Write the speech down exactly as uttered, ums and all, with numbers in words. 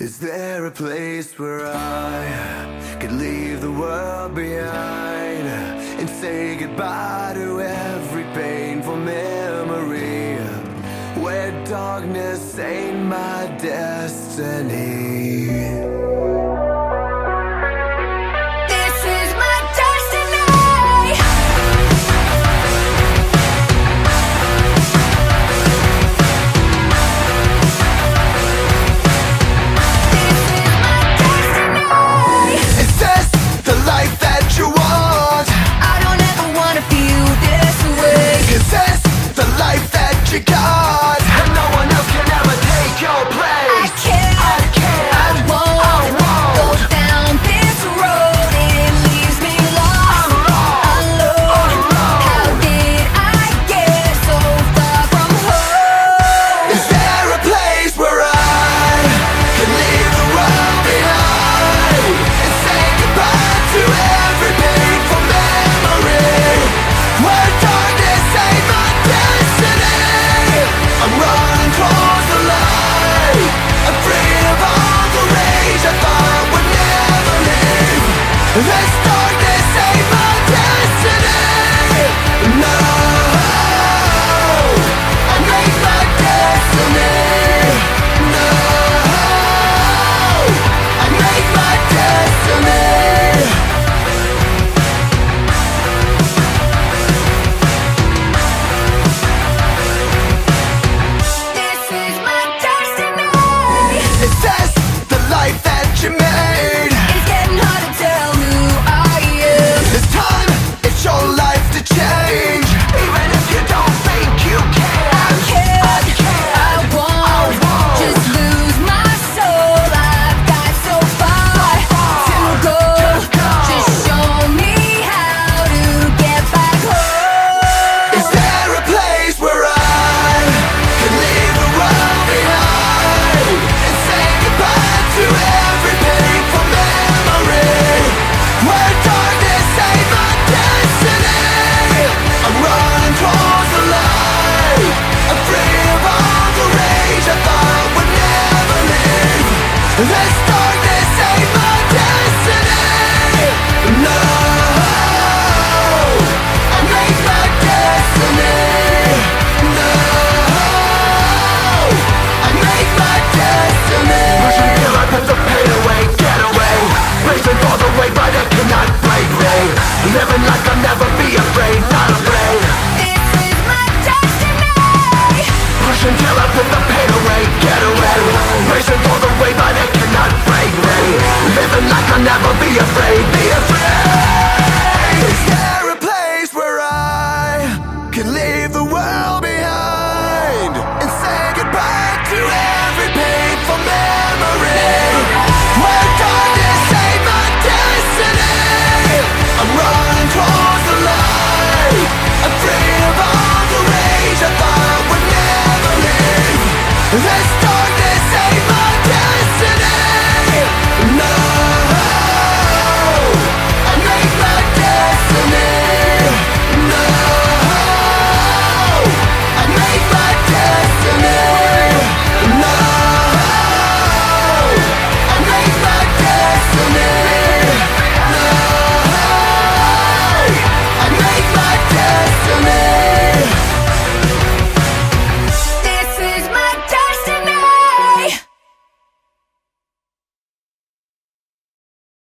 Is there a place where I could leave the world behind and say goodbye to every painful memory, where darkness ain't my destiny? You got, and no one else can ever take your place. I can't, I can't, I won't, I won't go down this road. It leaves me lost, alone, alone. alone. How did I get so far from home? Is there a place where I can leave the world behind and say goodbye to every painful memory, where darkness ain't my destiny? I'm running towards the light. I'm free of all the rage I thought would never leave. This darkness ain't my destiny. No, I made my destiny. No, I made my destiny. Is this the life that you made? It's getting hard to tell who I am. It's time, it's your life to change. Even if you don't think you can. I can't, I won't, just lose my soul. I've got so far to go. Just show me how to get back home. Is there a place where I can leave the world behind and say goodbye to every painful memory, where darkness ain't my destiny? I'm running towards the light. I'm free of all the rage I thought would never leave. This